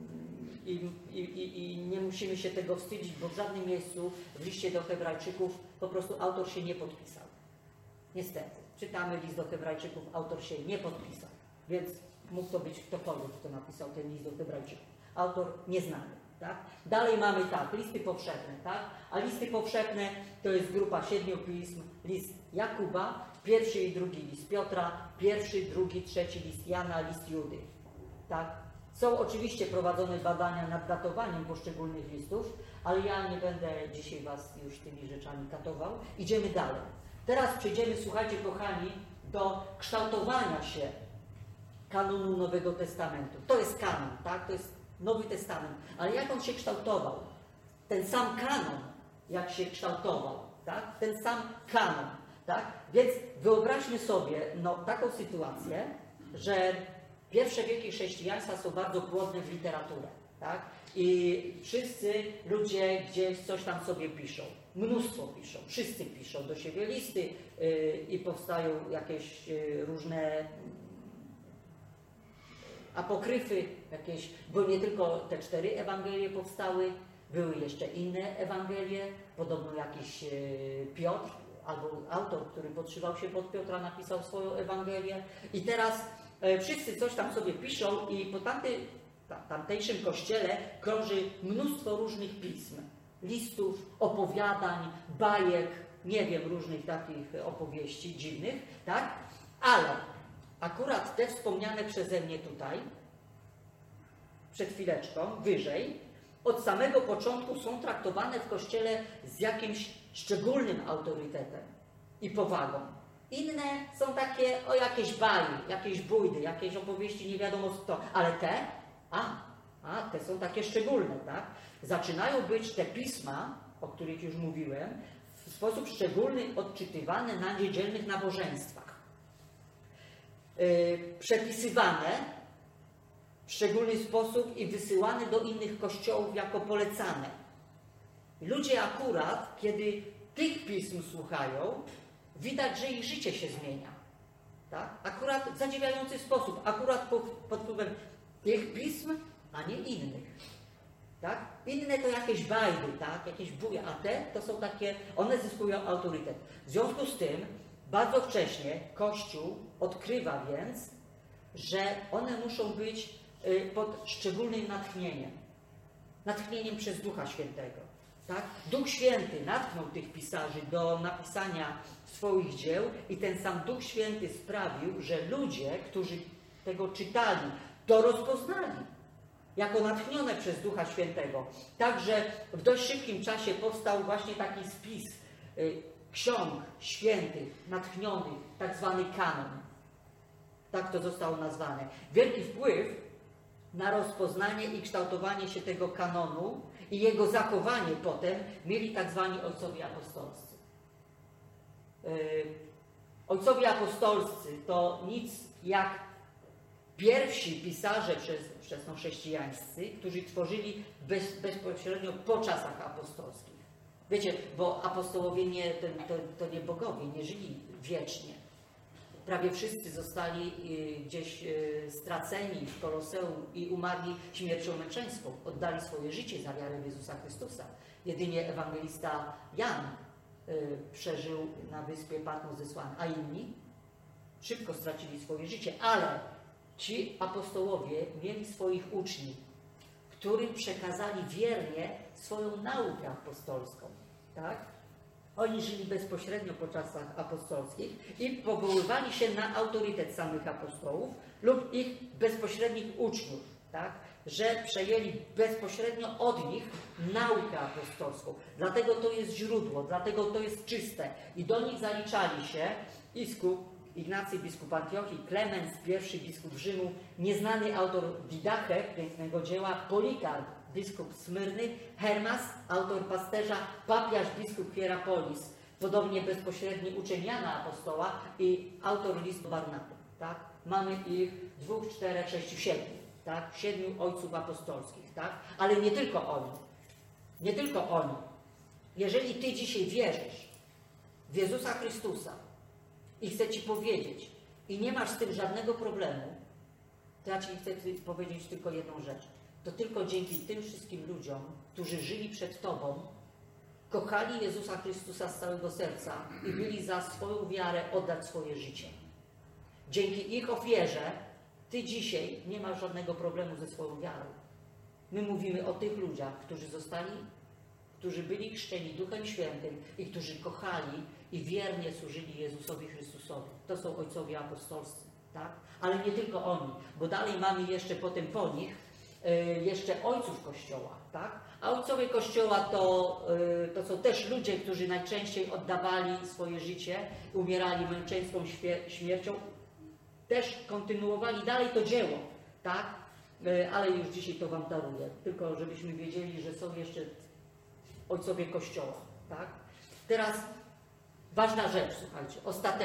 nie musimy się tego wstydzić, bo w żadnym miejscu w liście do Hebrajczyków po prostu autor się nie podpisał. Niestety. Czytamy list do Hebrajczyków, autor się nie podpisał. Więc mógł to być ktokolwiek, kto napisał ten list do Hebrajczyków. Autor nieznany. Tak? Dalej mamy tak, listy powszechne. Tak? A listy powszechne to jest grupa 7 pism. List Jakuba, 1. i 2 list Piotra, 1., 2., 3 list Jana, list Judy. Tak? Są oczywiście prowadzone badania nad datowaniem poszczególnych listów, ale ja nie będę dzisiaj Was już tymi rzeczami katował. Idziemy dalej. Teraz przejdziemy, słuchajcie kochani, do kształtowania się kanonu Nowego Testamentu. To jest kanon, tak? To jest Nowy Testament. Ale jak on się kształtował? Ten sam kanon, jak się kształtował, tak? Ten sam kanon, tak? Więc wyobraźmy sobie taką sytuację, że pierwsze wieki chrześcijaństwa są bardzo płodne w literaturę, tak? I wszyscy ludzie gdzieś coś tam sobie piszą. Mnóstwo piszą, wszyscy piszą do siebie listy i powstają jakieś różne apokryfy, jakieś, bo nie tylko te 4 Ewangelie powstały, były jeszcze inne Ewangelie, podobno jakiś Piotr, albo autor, który podszywał się pod Piotra, napisał swoją Ewangelię i teraz wszyscy coś tam sobie piszą i po tamtejszym kościele krąży mnóstwo różnych pism, listów, opowiadań, bajek, nie wiem, różnych takich opowieści dziwnych, tak? Ale akurat te wspomniane przeze mnie tutaj, przed chwileczką, wyżej, od samego początku są traktowane w Kościele z jakimś szczególnym autorytetem i powagą. Inne są takie, jakieś bajki, jakieś bójdy, jakieś opowieści, nie wiadomo co, ale te, te są takie szczególne, tak? Zaczynają być te pisma, o których już mówiłem, w sposób szczególny odczytywane na niedzielnych nabożeństwach. Przepisywane w szczególny sposób i wysyłane do innych kościołów jako polecane. Ludzie akurat, kiedy tych pism słuchają, widać, że ich życie się zmienia. Tak? Akurat w zadziwiający sposób, akurat pod wpływem tych pism, a nie innych. Tak? Inne to jakieś bajdy, tak? Jakieś buje, a te to są takie, one zyskują autorytet. W związku z tym bardzo wcześnie Kościół odkrywa więc, że one muszą być pod szczególnym natchnieniem. Natchnieniem przez Ducha Świętego. Tak? Duch Święty natknął tych pisarzy do napisania swoich dzieł i ten sam Duch Święty sprawił, że ludzie, którzy tego czytali, to rozpoznali jako natchnione przez Ducha Świętego. Także w dość szybkim czasie powstał właśnie taki spis ksiąg świętych, natchnionych, tak zwany kanon. Tak to zostało nazwane. Wielki wpływ na rozpoznanie i kształtowanie się tego kanonu i jego zachowanie potem mieli tak zwani ojcowie apostolscy. Ojcowie apostolscy to nic jak pierwsi pisarze wczesnochrześcijańscy, którzy tworzyli bezpośrednio po czasach apostolskich. Wiecie, bo apostołowie to nie bogowie, nie żyli wiecznie. Prawie wszyscy zostali gdzieś straceni w Koloseum i umarli śmiercią męczeńską. Oddali swoje życie za wiarę w Jezusa Chrystusa. Jedynie ewangelista Jan przeżył na wyspie Patmos zesłany, a inni szybko stracili swoje życie. Ale ci apostołowie mieli swoich uczniów, którym przekazali wiernie swoją naukę apostolską. Tak? Oni żyli bezpośrednio po czasach apostolskich i powoływali się na autorytet samych apostołów lub ich bezpośrednich uczniów, tak? Że przejęli bezpośrednio od nich naukę apostolską. Dlatego to jest źródło, dlatego to jest czyste. I do nich zaliczali się Ignacy biskup Antiochii, Klemens I biskup Rzymu, nieznany autor Didache, pięknego dzieła, Polikarp biskup Smyrny, Hermas, autor pasterza, papież biskup Hierapolis, podobnie bezpośredni uczeń Jana Apostoła i autor listu Barnaby. Tak? Mamy ich 2, 4, 6, 7. Tak? 7 ojców apostolskich. Tak? Ale nie tylko oni. Nie tylko oni. Jeżeli Ty dzisiaj wierzysz w Jezusa Chrystusa i chcę Ci powiedzieć i nie masz z tym żadnego problemu, to ja Ci chcę powiedzieć tylko jedną rzecz. To tylko dzięki tym wszystkim ludziom, którzy żyli przed Tobą, kochali Jezusa Chrystusa z całego serca i byli za swoją wiarę oddać swoje życie. Dzięki ich ofierze Ty dzisiaj nie masz żadnego problemu ze swoją wiarą. My mówimy o tych ludziach, którzy byli chrzczeni Duchem Świętym i którzy kochali i wiernie służyli Jezusowi Chrystusowi. To są ojcowie apostolscy. Tak? Ale nie tylko oni, bo dalej mamy jeszcze potem po nich jeszcze ojców Kościoła, tak? A ojcowie Kościoła to są też ludzie, którzy najczęściej oddawali swoje życie, umierali męczeńską śmiercią, też kontynuowali dalej to dzieło, tak? Ale już dzisiaj to Wam daruję, tylko żebyśmy wiedzieli, że są jeszcze ojcowie Kościoła, tak? Teraz ważna rzecz, słuchajcie,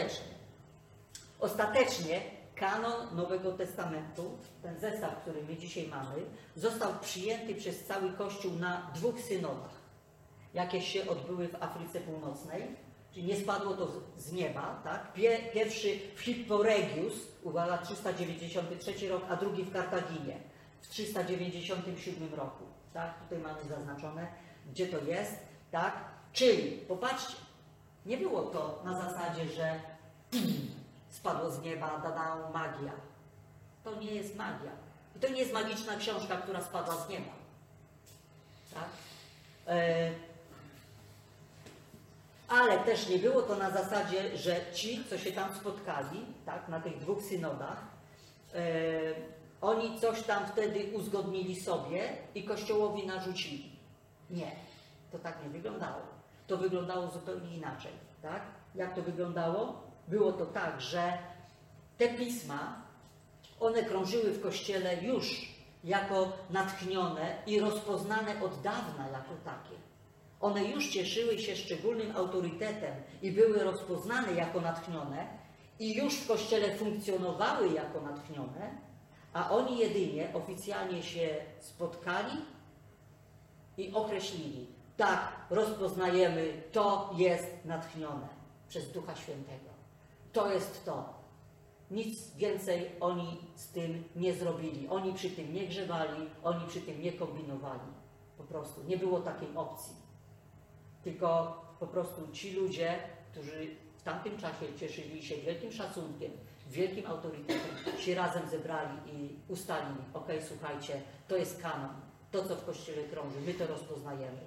ostatecznie kanon Nowego Testamentu, ten zestaw, który my dzisiaj mamy, został przyjęty przez cały Kościół na 2 synodach, jakie się odbyły w Afryce Północnej, czyli nie spadło to z nieba, tak? Pierwszy w Hippo Regius, uwaga, 393 rok, a drugi w Kartaginie w 397 roku, tak? Tutaj mamy zaznaczone, gdzie to jest, tak? Czyli, popatrzcie, nie było to na zasadzie, że spadło z nieba, dana magia. To nie jest magia. I to nie jest magiczna książka, która spadła z nieba. Tak? Ale też nie było to na zasadzie, że ci, co się tam spotkali, tak, na tych 2 synodach, oni coś tam wtedy uzgodnili sobie i Kościołowi narzucili. Nie. To tak nie wyglądało. To wyglądało zupełnie inaczej. Tak? Jak to wyglądało? Było to tak, że te pisma, one krążyły w Kościele już jako natchnione i rozpoznane od dawna jako takie. One już cieszyły się szczególnym autorytetem i były rozpoznane jako natchnione i już w Kościele funkcjonowały jako natchnione, a oni jedynie oficjalnie się spotkali i określili. Tak, rozpoznajemy, to jest natchnione przez Ducha Świętego. To jest to. Nic więcej oni z tym nie zrobili. Oni przy tym nie grzebali, oni przy tym nie kombinowali. Po prostu nie było takiej opcji. Tylko po prostu ci ludzie, którzy w tamtym czasie cieszyli się wielkim szacunkiem, wielkim autorytetem, się razem zebrali i ustalili, słuchajcie, to jest kanon, to co w Kościele krąży, my to rozpoznajemy.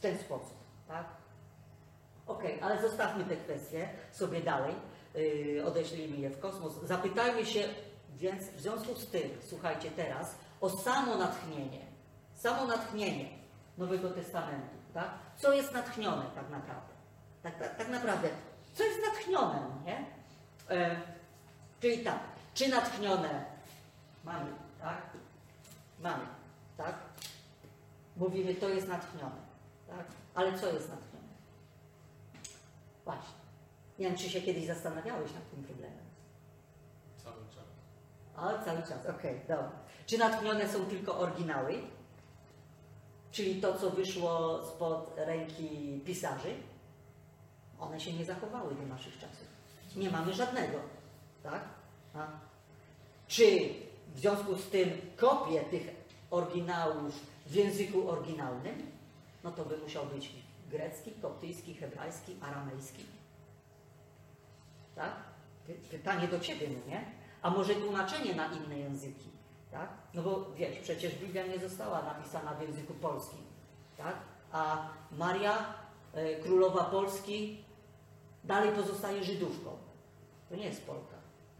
ten sposób, tak? Okej, ale zostawmy te kwestie sobie dalej, odeślijmy je w kosmos. Zapytajmy się więc w związku z tym, słuchajcie teraz, o samo natchnienie Nowego Testamentu, tak? Co jest natchnione tak naprawdę? Tak naprawdę, co jest natchnione, nie? Czyli tak, czy natchnione mamy, tak? Mamy, tak? Mówimy, to jest natchnione, tak? Ale co jest natchnione? Właśnie. Nie wiem, czy się kiedyś zastanawiałeś nad tym problemem. Cały czas. O, cały czas, okej, dobra. Czy natchnione są tylko oryginały? Czyli to, co wyszło spod ręki pisarzy? One się nie zachowały do naszych czasów. Nie mamy żadnego, tak? Czy w związku z tym kopie tych oryginałów w języku oryginalnym? No to by musiał być grecki, koptyjski, hebrajski, aramejski. Tak? Pytanie do Ciebie, no nie? A może tłumaczenie na inne języki, tak? No bo wiesz, przecież Biblia nie została napisana w języku polskim, tak? A Maria, królowa Polski, dalej pozostaje Żydówką. To nie jest Polka.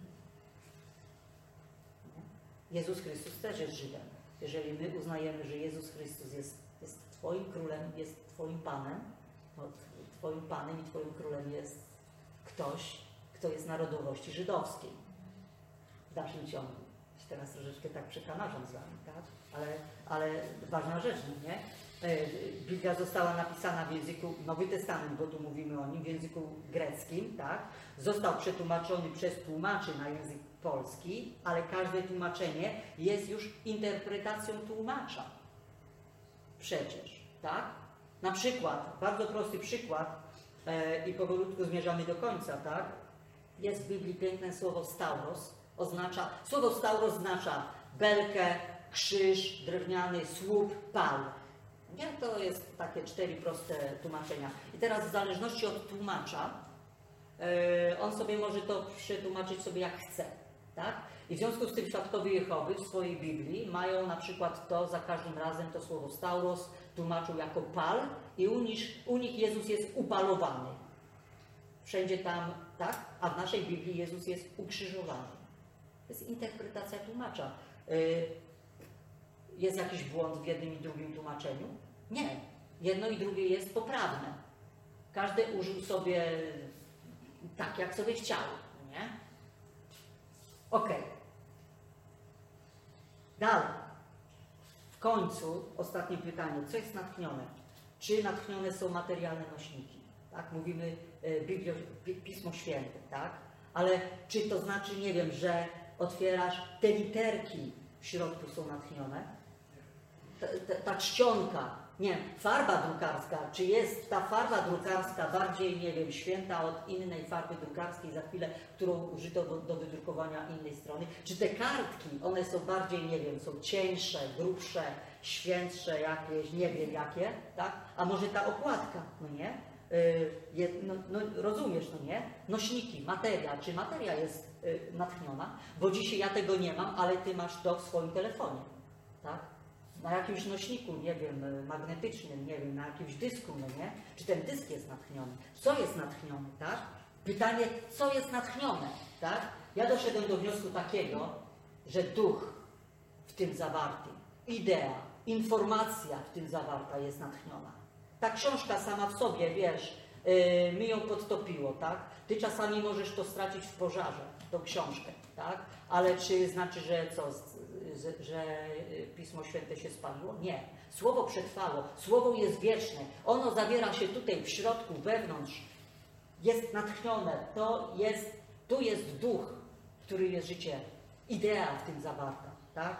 Jezus Chrystus też jest Żydem. Jeżeli my uznajemy, że Jezus Chrystus jest Twoim królem, jest Twoim Panem, no, Twoim Panem i Twoim królem jest ktoś, kto jest narodowości żydowskiej. W dalszym ciągu. Teraz troszeczkę tak przekanarzam z Wami, tak? Ale ważna rzecz, nie? Biblia została napisana w języku, Nowy Testament, bo tu mówimy o nim, w języku greckim, tak? Został przetłumaczony przez tłumaczy na język polski, ale każde tłumaczenie jest już interpretacją tłumacza. Przecież, tak? Na przykład, bardzo prosty przykład i powolutku zmierzamy do końca, tak? Jest w Biblii piękne słowo stauros. Słowo stauros oznacza belkę, krzyż, drewniany, słup, pal. Nie? To jest takie 4 proste tłumaczenia. I teraz w zależności od tłumacza, on sobie może to przetłumaczyć sobie jak chce. Tak? I w związku z tym Świadkowie Jehowy w swojej Biblii mają na przykład to za każdym razem to słowo stauros tłumaczą jako pal i u nich Jezus jest upalowany. Wszędzie tam, tak? A w naszej Biblii Jezus jest ukrzyżowany. To jest interpretacja tłumacza. Jest jakiś błąd w jednym i drugim tłumaczeniu? Nie. Jedno i drugie jest poprawne. Każdy użył sobie tak, jak sobie chciał. Nie? Okej. Dalej. W końcu ostatnie pytanie. Co jest natchnione? Czy natchnione są materialne nośniki? Tak? Mówimy Pismo Święte, tak? Ale czy to znaczy, nie wiem, że otwierasz te literki w środku są natchnione? Ta czcionka, nie wiem, farba drukarska, czy jest ta farba drukarska bardziej, nie wiem, święta od innej farby drukarskiej za chwilę, którą użyto do wydrukowania innej strony? Czy te kartki, one są bardziej, nie wiem, są cieńsze, grubsze, świętsze jakieś, nie wiem jakie, tak? A może ta okładka, no nie? No, rozumiesz, no nie? Nośniki, materia. Czy materia jest natchniona? Bo dzisiaj ja tego nie mam, ale Ty masz to w swoim telefonie, tak? Na jakimś nośniku, nie wiem, magnetycznym, nie wiem, na jakimś dysku, no nie? Czy ten dysk jest natchniony? Co jest natchnione, tak? Pytanie, co jest natchnione, tak? Ja doszedłem do wniosku takiego, że duch w tym zawarty, idea, informacja w tym zawarta jest natchniona. Ta książka sama w sobie, wiesz, my ją podtopiło, tak? Ty czasami możesz to stracić w pożarze, tą książkę, tak? Ale czy znaczy, że co, że Pismo Święte się spaliło? Nie. Słowo przetrwało, Słowo jest wieczne, ono zawiera się tutaj w środku, wewnątrz, jest natchnione, tu jest duch, który jest życie, idea w tym zawarta, tak?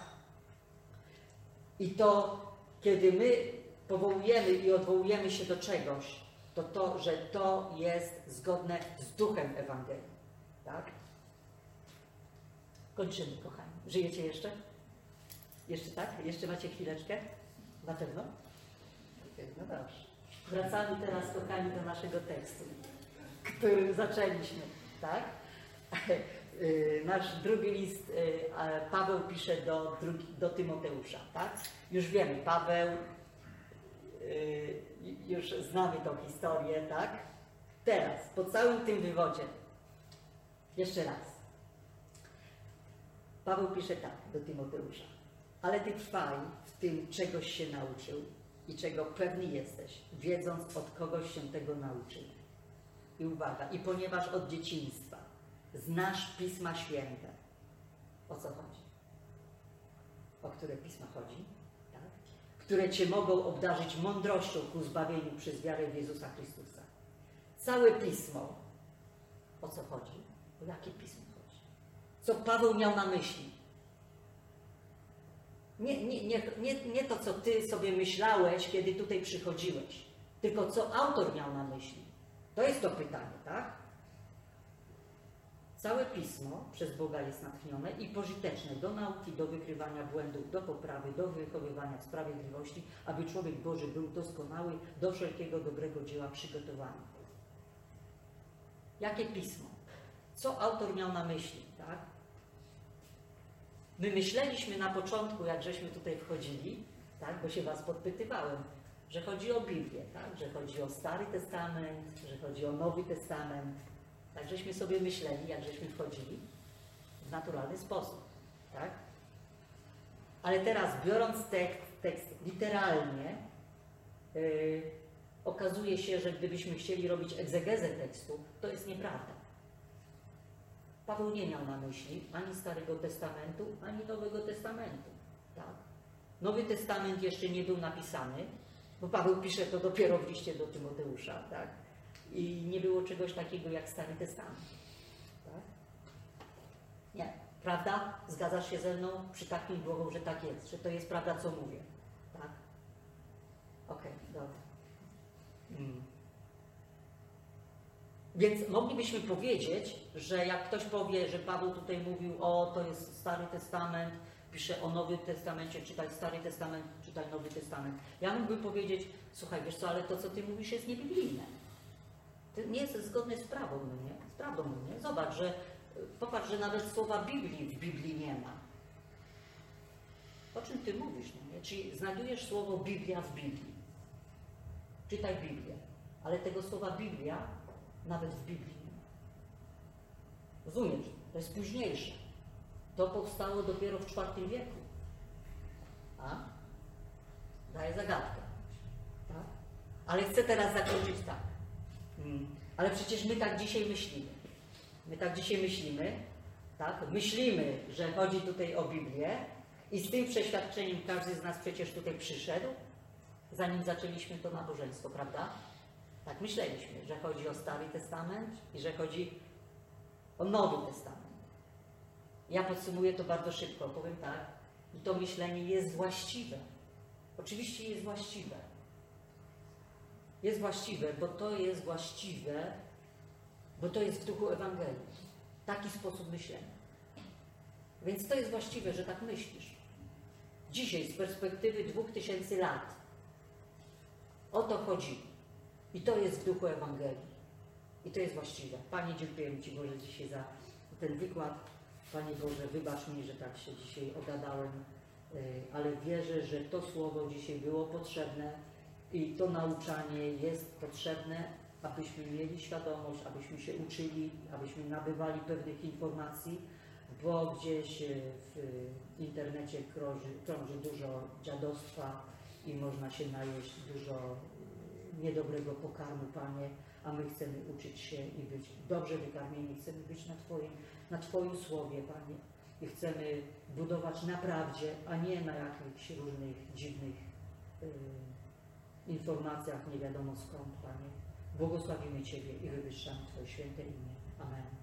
I to, kiedy my powołujemy i odwołujemy się do czegoś, to, że to jest zgodne z duchem Ewangelii. Tak? Kończymy, kochani. Żyjecie jeszcze? Jeszcze tak? Jeszcze macie chwileczkę? Na pewno? No dobrze. Wracamy teraz, kochani, do naszego tekstu, którym zaczęliśmy. Tak? Nasz drugi list Paweł pisze do Tymoteusza. Tak? Już wiemy, Paweł już znamy tą historię, tak? Teraz, po całym tym wywodzie, jeszcze raz. Paweł pisze tak do Tymoteusza. Ale ty trwaj w tym, czegoś się nauczył i czego pewny jesteś, wiedząc, od kogoś się tego nauczył. I uwaga, i ponieważ od dzieciństwa znasz Pisma Święte. O co chodzi? O które Pisma chodzi? Tak? Które cię mogą obdarzyć mądrością ku zbawieniu przez wiarę w Jezusa Chrystusa. Całe Pismo. O co chodzi? O jakie Pismo chodzi? Co Paweł miał na myśli? Nie to, co ty sobie myślałeś, kiedy tutaj przychodziłeś, tylko co autor miał na myśli. To jest to pytanie, tak? Całe Pismo przez Boga jest natchnione i pożyteczne do nauki, do wykrywania błędów, do poprawy, do wychowywania w sprawiedliwości, aby człowiek Boży był doskonały, do wszelkiego dobrego dzieła przygotowany. Jakie Pismo? Co autor miał na myśli, tak? My myśleliśmy na początku, jak żeśmy tutaj wchodzili, tak, bo się was podpytywałem, że chodzi o Biblię, tak, że chodzi o Stary Testament, że chodzi o Nowy Testament. Tak żeśmy sobie myśleli, jak żeśmy wchodzili, w naturalny sposób, tak? Ale teraz, biorąc tekst literalnie, okazuje się, że gdybyśmy chcieli robić egzegezę tekstu, to jest nieprawda. Paweł nie miał na myśli ani Starego Testamentu, ani Nowego Testamentu. Tak? Nowy Testament jeszcze nie był napisany, bo Paweł pisze to dopiero w liście do Tymoteusza. Tak? I nie było czegoś takiego jak Stary Testament. Tak? Nie. Prawda? Zgadzasz się ze mną? Przytaknij głową, że tak jest, że to jest prawda, co mówię. Tak? Okej, dobra. Więc moglibyśmy powiedzieć, że jak ktoś powie, że Paweł tutaj mówił, o, to jest Stary Testament, pisze o Nowym Testamencie, czytaj Stary Testament, czytaj Nowy Testament. Ja mógłbym powiedzieć, słuchaj, wiesz co, ale to, co ty mówisz, jest niebiblijne. To nie jest zgodne z prawdą, no nie? Z prawdą, no nie? Zobacz, że popatrz, że nawet słowa Biblii w Biblii nie ma. O czym ty mówisz, no nie? Czyli znajdujesz słowo Biblia w Biblii. Czytaj Biblię. Ale tego słowa Biblia nawet w Biblii nie ma. Rozumiesz? To jest późniejsze. To powstało dopiero w IV wieku. A? Daję zagadkę. Tak? Ale chcę teraz zakończyć tak. Ale przecież my tak dzisiaj myślimy. My tak dzisiaj myślimy, tak? Myślimy, że chodzi tutaj o Biblię i z tym przeświadczeniem każdy z nas przecież tutaj przyszedł, zanim zaczęliśmy to nabożeństwo, prawda? Tak myśleliśmy, że chodzi o Stary Testament i że chodzi o Nowy Testament. Ja podsumuję to bardzo szybko, powiem tak, i to myślenie jest właściwe. Oczywiście jest właściwe. Jest właściwe, bo to jest właściwe, bo to jest w duchu Ewangelii. Taki sposób myślenia. Więc to jest właściwe, że tak myślisz. Dzisiaj z perspektywy 2000 lat o to chodzi. I to jest w duchu Ewangelii. I to jest właściwe. Panie, dziękuję Ci Boże dzisiaj za ten wykład. Panie Boże, wybacz mi, że tak się dzisiaj ogadałem, ale wierzę, że to słowo dzisiaj było potrzebne i to nauczanie jest potrzebne, abyśmy mieli świadomość, abyśmy się uczyli, abyśmy nabywali pewnych informacji, bo gdzieś w internecie krąży dużo dziadostwa i można się najeść dużo niedobrego pokarmu, Panie, a my chcemy uczyć się i być dobrze wykarmieni, chcemy być na Twoim słowie, Panie, i chcemy budować na prawdzie, a nie na jakichś różnych dziwnych informacjach, nie wiadomo skąd, Panie. Błogosławimy Ciebie i wywyższamy Twoje święte imię. Amen.